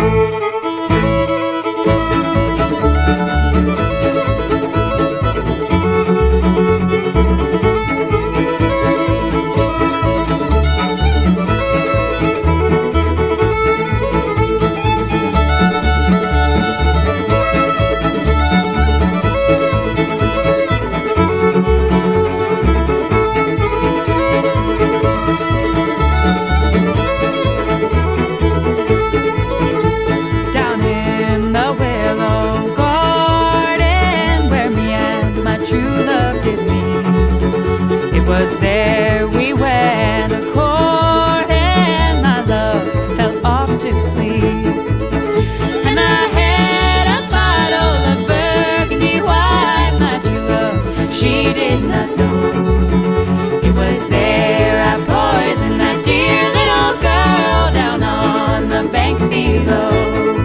Was there we went a-courting, my love fell off to sleep, and I had a bottle of Burgundy wine, my true love, she did not know. It was there I poisoned that dear little girl down on the banks below.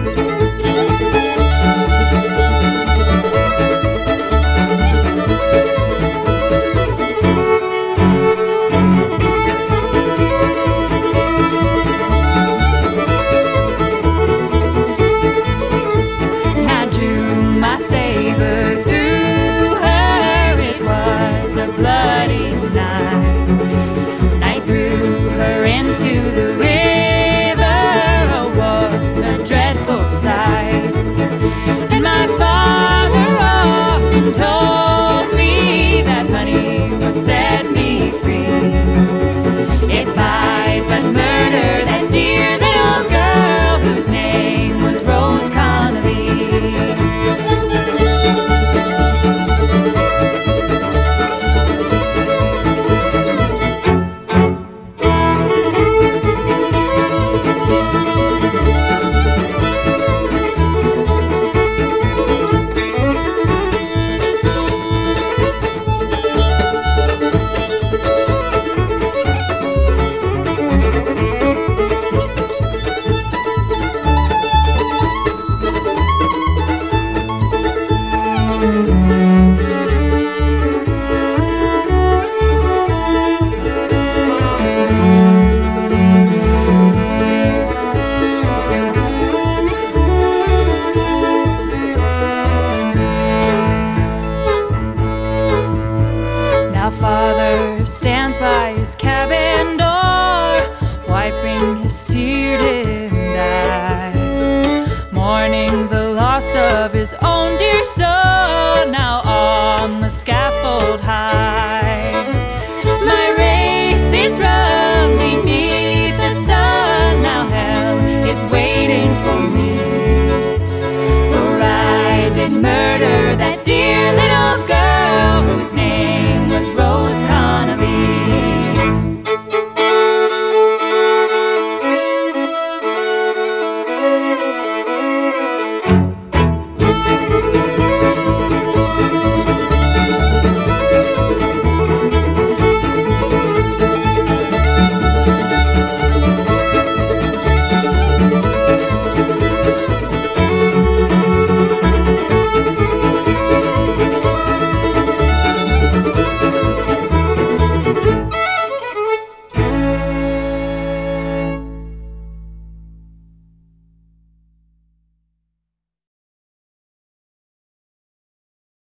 Bloody knife, and I threw her into the river. Oh, what a dreadful sight. And my father often told me that money would set me free if I but murder that dear little girl whose name was Rose Connolly. Father stands by his cabin door, wiping his tear-dimmed eyes, mourning the loss of his own dear son.